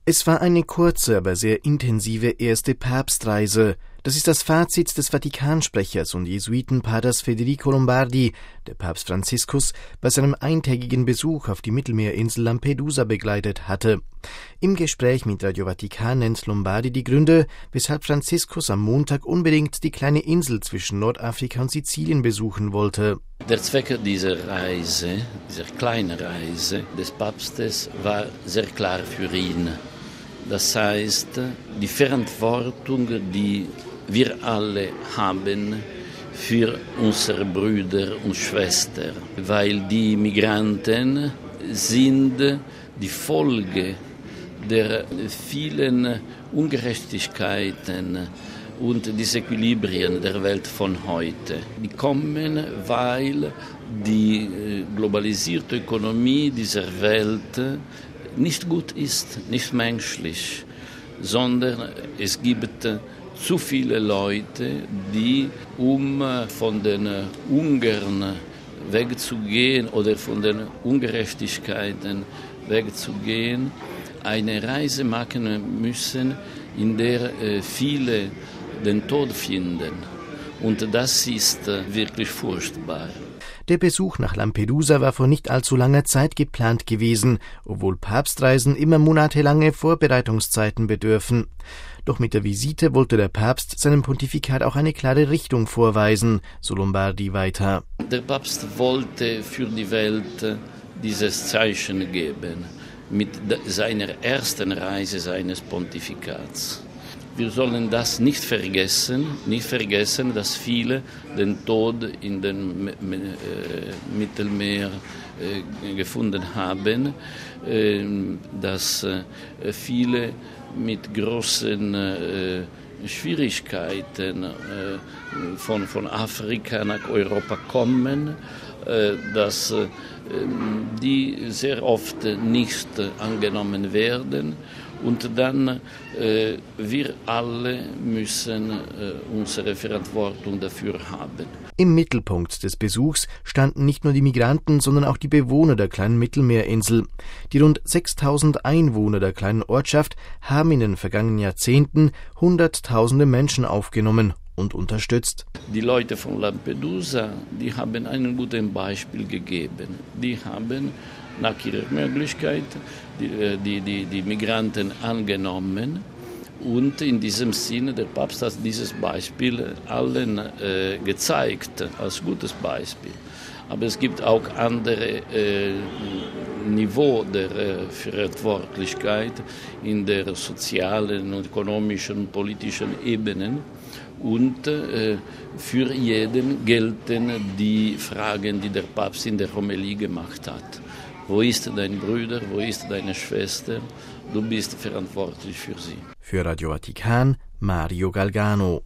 Es war eine kurze, aber sehr intensive erste Papstreise. Das ist das Fazit des Vatikansprechers und Jesuitenpaters Federico Lombardi, der Papst Franziskus bei seinem eintägigen Besuch auf die Mittelmeerinsel Lampedusa begleitet hatte. Im Gespräch mit Radio Vatikan nennt Lombardi die Gründe, weshalb Franziskus am Montag unbedingt die kleine Insel zwischen Nordafrika und Sizilien besuchen wollte. Der Zweck dieser Reise, dieser kleinen Reise des Papstes, war sehr klar für ihn. Das heißt, die Verantwortung, die wir alle haben für unsere Brüder und Schwestern, weil die Migranten sind die Folge der vielen Ungerechtigkeiten und Desequilibrien der Welt von heute. Die kommen, weil die globalisierte Ökonomie dieser Welt nicht gut ist, nicht menschlich, sondern es gibt zu viele Leute, die, um von den Hungern wegzugehen oder von den Ungerechtigkeiten wegzugehen, eine Reise machen müssen, in der viele den Tod finden. Und das ist wirklich furchtbar. Der Besuch nach Lampedusa war vor nicht allzu langer Zeit geplant gewesen, obwohl Papstreisen immer monatelange Vorbereitungszeiten bedürfen. Doch mit der Visite wollte der Papst seinem Pontifikat auch eine klare Richtung vorweisen, so Lombardi weiter. Der Papst wollte für die Welt dieses Zeichen geben, mit seiner ersten Reise seines Pontifikats. Wir sollen das nicht vergessen, dass viele den Tod in dem Mittelmeer gefunden haben, dass viele mit großen Schwierigkeiten von Afrika nach Europa kommen, dass die sehr oft nicht angenommen werden. Und dann, wir alle müssen unsere Verantwortung dafür haben. Im Mittelpunkt des Besuchs standen nicht nur die Migranten, sondern auch die Bewohner der kleinen Mittelmeerinsel. Die rund 6.000 Einwohner der kleinen Ortschaft haben in den vergangenen Jahrzehnten Hunderttausende Menschen aufgenommen und unterstützt. Die Leute von Lampedusa, die haben ein gutes Beispiel gegeben. Die haben nach ihrer Möglichkeit die Migranten angenommen. Und in diesem Sinne, der Papst hat dieses Beispiel allen gezeigt, als gutes Beispiel. Aber es gibt auch andere Niveau der Verantwortlichkeit in der sozialen, ökonomischen und politischen Ebene. Und für jeden gelten die Fragen, die der Papst in der Homilie gemacht hat. Wo ist dein Bruder, wo ist deine Schwester? Du bist verantwortlich für sie. Für Radio Vatikan, Mario Galgano.